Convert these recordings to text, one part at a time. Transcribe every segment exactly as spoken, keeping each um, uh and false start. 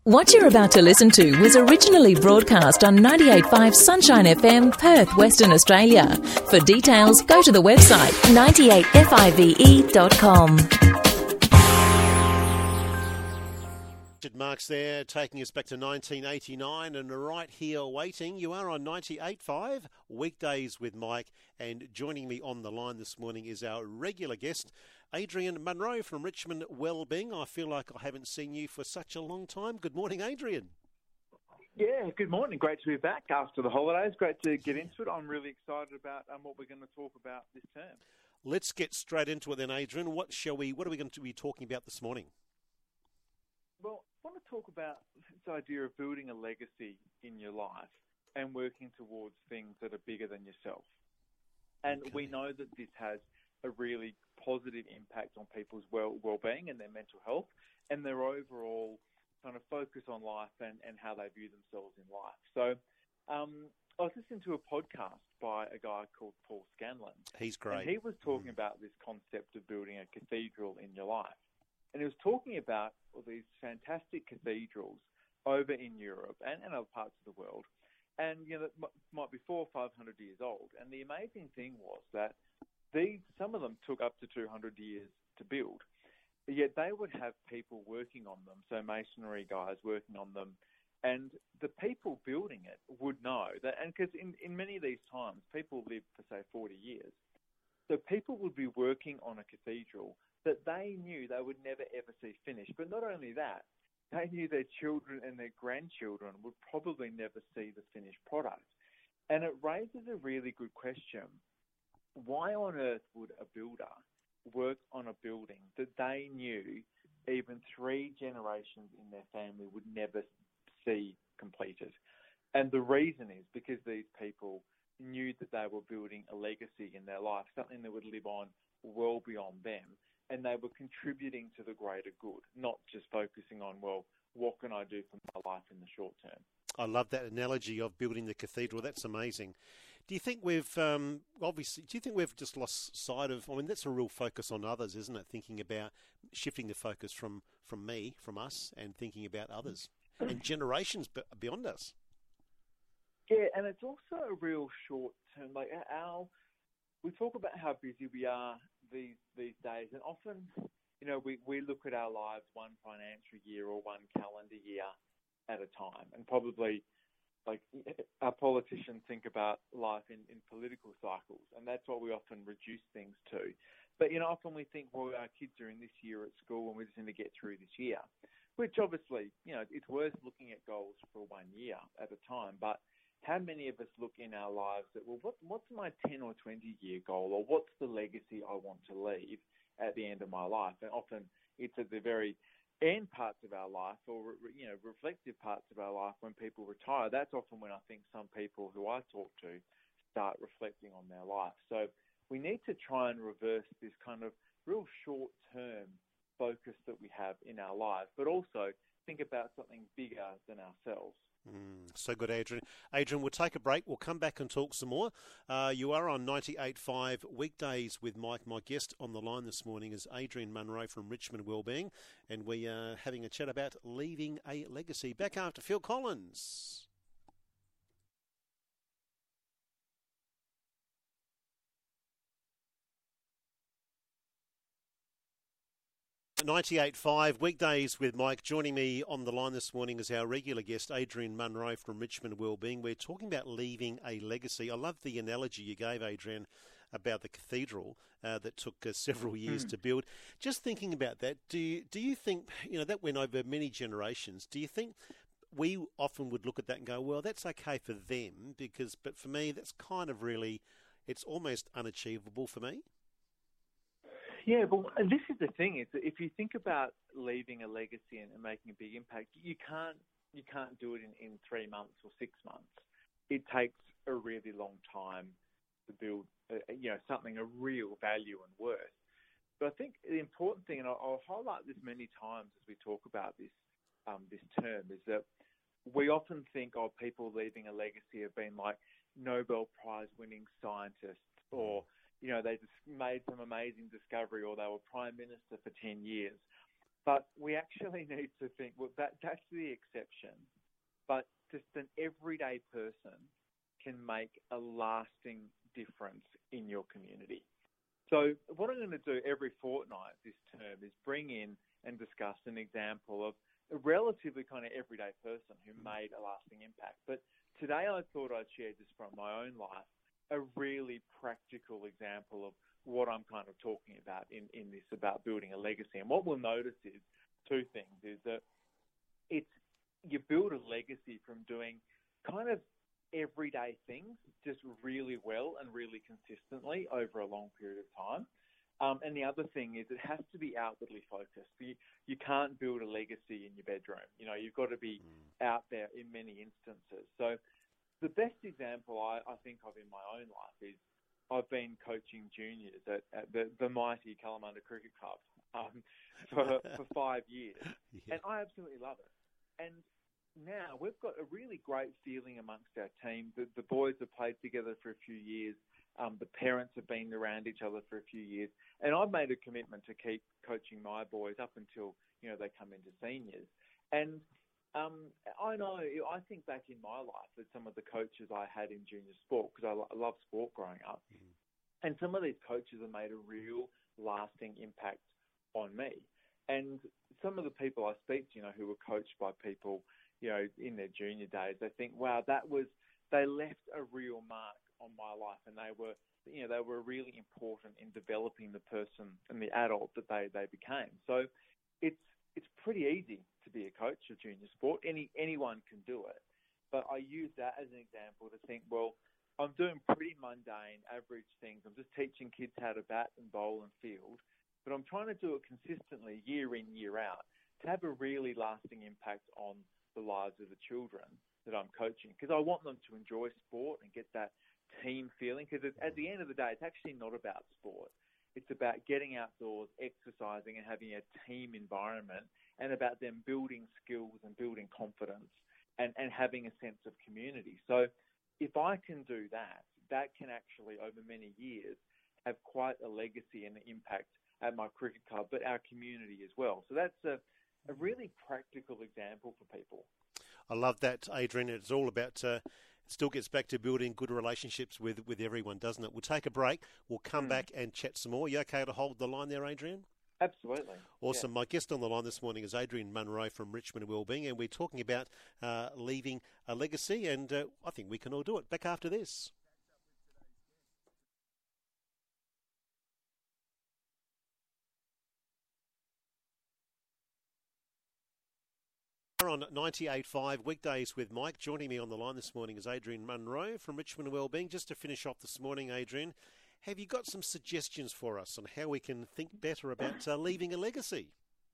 What you're about to listen to was originally broadcast on ninety-eight point five Sunshine F M, Perth, Western Australia. For details, go to the website ninety-eight five dot com. Richard Marks there, taking us back to nineteen eighty-nine, and right here waiting. You are on ninety-eight point five, Weekdays with Mike, and joining me on the line this morning is our regular guest, Adrian Munro from Richmond Wellbeing. I feel like I haven't seen you for such a long time. Good morning, Adrian. Yeah, good morning. Great to be back after the holidays. Great to get into it. I'm really excited about um, what we're going to talk about this term. Let's get straight into it then, Adrian. What shall we? What are we going to be talking about this morning? Well, I want to talk about this idea of building a legacy in your life and working towards things that are bigger than yourself. And okay. We know that this has a really positive impact on people's well, well-being and their mental health and their overall kind of focus on life and, and how they view themselves in life. So um, I was listening to a podcast by a guy called Paul Scanlon. He's great. And he was talking mm. about this concept of building a cathedral in your life. And he was talking about all these fantastic cathedrals over in Europe and, and other parts of the world. And, you know, that might be four or five hundred years old. And the amazing thing was that these, some of them took up to two hundred years to build, yet they would have people working on them, so masonry guys working on them, and the people building it would know that, and because in, in many of these times, people lived for, say, forty years, so people would be working on a cathedral that they knew they would never, ever see finished. But not only that, they knew their children and their grandchildren would probably never see the finished product. And it raises a really good question. Why on earth would a builder work on a building that they knew even three generations in their family would never see completed? And the reason is because these people knew that they were building a legacy in their life, something that would live on well beyond them, and they were contributing to the greater good, not just focusing on, well, what can I do for my life in the short term? I love that analogy of building the cathedral. That's amazing. Do you think we've, um, obviously, do you think we've just lost sight of, I mean, that's a real focus on others, isn't it? Thinking about shifting the focus from, from me, from us, and thinking about others and generations beyond us. Yeah, and it's also a real short term, like our, we talk about how busy we are these these days, and often, you know, we, we look at our lives one financial year or one calendar year at a time, and probably, like, our politicians think about life in, in political cycles, and that's what we often reduce things to. But, you know, often we think, well, our kids are in this year at school and we just need to get through this year, which obviously, you know, it's worth looking at goals for one year at a time. But how many of us look in our lives at, well, what, what's my ten or twenty year goal, or what's the legacy I want to leave at the end of my life? And often it's at the very end parts of our life, or, you know, reflective parts of our life when people retire. That's often when I think some people who I talk to start reflecting on their life. So we need to try and reverse this kind of real short-term focus that we have in our lives, but also think about something bigger than ourselves. Mm, so good, Adrian. Adrian, we'll take a break. We'll come back and talk some more. Uh, you are on ninety-eight point five Weekdays with Mike. My guest on the line this morning is Adrian Munro from Richmond Wellbeing, and we are having a chat about leaving a legacy. Back after Phil Collins. ninety-eight point five Weekdays with Mike. Joining me on the line this morning is our regular guest, Adrian Munro from Richmond Wellbeing. We're talking about leaving a legacy. I love the analogy you gave, Adrian, about the cathedral uh, that took uh, several years mm. to build. Just thinking about that, do you, do you think, you know, that went over many generations. Do you think we often would look at that and go, well, that's okay for them, because, but for me, that's kind of really, it's almost unachievable for me? Yeah, but this is the thing, is that if you think about leaving a legacy and making a big impact, you can't you can't do it in, in three months or six months. It takes a really long time to build, a, you know, something of real value and worth. But I think the important thing, and I'll, I'll highlight this many times as we talk about this um, this term, is that we often think of people leaving a legacy of being like Nobel Prize winning scientists, or, you know, they just made some amazing discovery, or they were Prime Minister for ten years. But we actually need to think, well, that that's the exception. But just an everyday person can make a lasting difference in your community. So what I'm going to do every fortnight this term is bring in and discuss an example of a relatively kind of everyday person who made a lasting impact. But today I thought I'd share just from my own life a really practical example of what I'm kind of talking about in, in this about building a legacy. And what we'll notice is two things, is that it's you build a legacy from doing kind of everyday things just really well and really consistently over a long period of time. Um, and the other thing is it has to be outwardly focused. You, you can't build a legacy in your bedroom. You know, you've got to be mm. out there in many instances. So the best example I, I think of in my own life is I've been coaching juniors at, at the, the mighty Kalamunda Cricket Club um, for, for five years. Yeah. And I absolutely love it. And now we've got a really great feeling amongst our team. The, the boys have played together for a few years. Um, the parents have been around each other for a few years. And I've made a commitment to keep coaching my boys up until, you know, they come into seniors. And um, I know, I think back in my life at some of the coaches I had in junior sport, because I, I love sport growing up. Mm-hmm. And some of these coaches have made a real lasting impact on me. And some of the people I speak to, you know, who were coached by people, you know, in their junior days, they think, wow, that was, they left a real mark on my life, and they were, you know, they were really important in developing the person and the adult that they, they became. So it's it's pretty easy to be a coach of junior sport. Any anyone can do it. But I use that as an example to think, well, I'm doing pretty mundane, average things. I'm just teaching kids how to bat and bowl and field, but I'm trying to do it consistently year in, year out to have a really lasting impact on the lives of the children that I'm coaching, because I want them to enjoy sport and get that team feeling, because at the end of the day, it's actually not about sport. It's about getting outdoors, exercising and having a team environment, and about them building skills and building confidence and, and having a sense of community. So if I can do that, that can actually, over many years, have quite a legacy and impact at my cricket club, but our community as well. So that's a, a really practical example for people. I love that, Adrian. It's all about, uh, it still gets back to building good relationships with, with everyone, doesn't it? We'll take a break. We'll come mm. back and chat some more. You okay to hold the line there, Adrian? Absolutely. Awesome. Yeah. My guest on the line this morning is Adrian Munro from Richmond Wellbeing, and we're talking about uh, leaving a legacy, and uh, I think we can all do it. Back after this. On ninety-eight point five, weekdays with Mike. Joining me on the line this morning is Adrian Munro from Richmond Wellbeing. Just to finish off this morning, Adrian, have you got some suggestions for us on how we can think better about uh, leaving a legacy?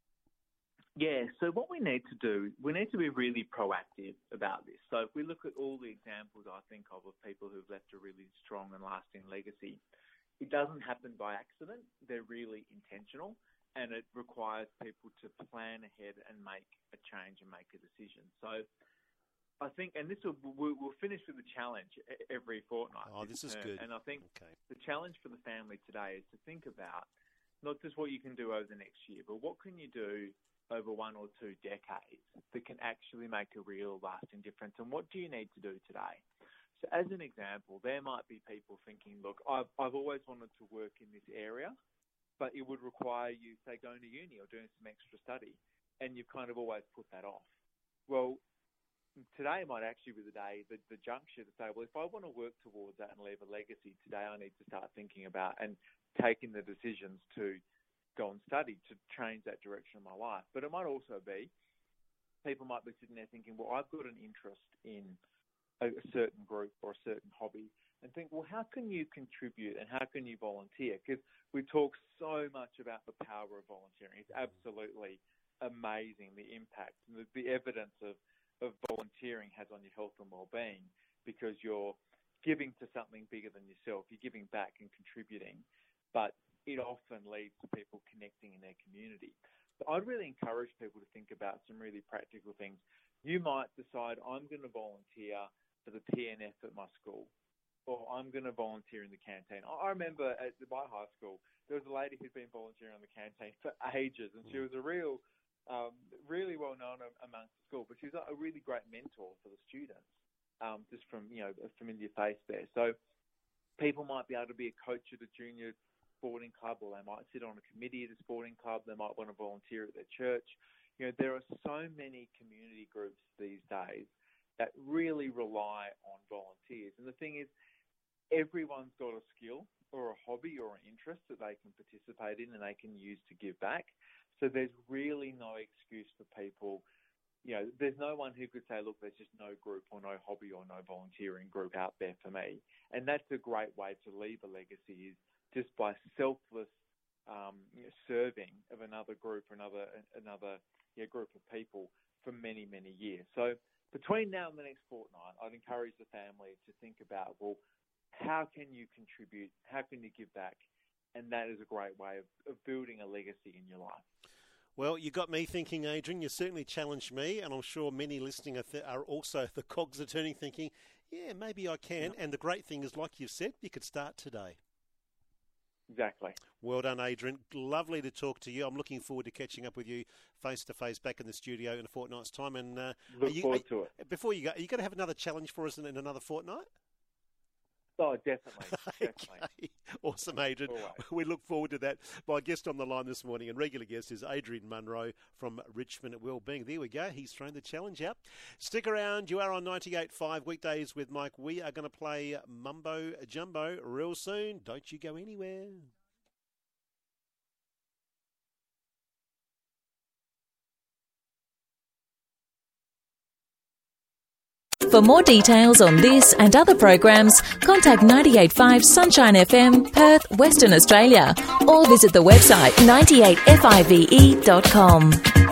Yeah, so what we need to do, we need to be really proactive about this. So if we look at all the examples I think of of people who've left a really strong and lasting legacy, it doesn't happen by accident. They're really intentional. And it requires people to plan ahead and make a change and make a decision. So I think, and this will, we'll, we'll finish with a challenge every fortnight. Oh, this is good. And I think okay. the challenge for the family today is to think about not just what you can do over the next year, but what can you do over one or two decades that can actually make a real lasting difference, and what do you need to do today? So as an example, there might be people thinking, look, I've, I've always wanted to work in this area, but it would require you, say, going to uni or doing some extra study, and you've kind of always put that off. Well, today might actually be the day, the, the juncture to say, well, if I want to work towards that and leave a legacy, today I need to start thinking about and taking the decisions to go and study, to change that direction of my life. But it might also be, people might be sitting there thinking, well, I've got an interest in a, a certain group or a certain hobby, and think, well, how can you contribute and how can you volunteer? Because we talk so much about the power of volunteering. It's absolutely amazing, the impact and the, the evidence of, of volunteering has on your health and well-being, because you're giving to something bigger than yourself. You're giving back and contributing, but it often leads to people connecting in their community. So I'd really encourage people to think about some really practical things. You might decide, I'm going to volunteer for the P N F at my school, or I'm going to volunteer in the canteen. I remember at my high school, there was a lady who'd been volunteering in the canteen for ages, and she was a real um, really well known amongst the school, but she's a really great mentor for the students, um, just from, you know, a familiar face there. So people might be able to be a coach at a junior sporting club, or they might sit on a committee at a sporting club. They might want to volunteer at their church. You know, there are so many community groups these days that really rely on volunteers. And the thing is, everyone's got a skill or a hobby or an interest that they can participate in and they can use to give back. So there's really no excuse for people. You know, there's no one who could say, look, there's just no group or no hobby or no volunteering group out there for me. And that's a great way to leave a legacy, is just by selfless um, you know, serving of another group or another another yeah, group of people for many, many years. So between now and the next fortnight, I'd encourage the family to think about, well, how can you contribute? How can you give back? And that is a great way of, of building a legacy in your life. Well, you got me thinking, Adrian. You certainly challenged me, and I'm sure many listening are, th- are also, the cogs are turning, thinking, yeah, maybe I can. Yeah. And the great thing is, like you've said, you could start today. Exactly. Well done, Adrian. Lovely to talk to you. I'm looking forward to catching up with you face-to-face back in the studio in a fortnight's time. And uh, Look you, forward are, to it. Before you go, are you going to have another challenge for us in, in another fortnight? Oh, definitely. definitely. Okay. Awesome, Adrian. We look forward to that. My guest on the line this morning and regular guest is Adrian Munro from Richmond Wellbeing. There we go. He's thrown the challenge out. Stick around. You are on ninety-eight point five weekdays with Mike. We are going to play Mumbo Jumbo real soon. Don't you go anywhere. For more details on this and other programs, contact ninety-eight point five Sunshine F M, Perth, Western Australia, or visit the website ninety eight five e dot com.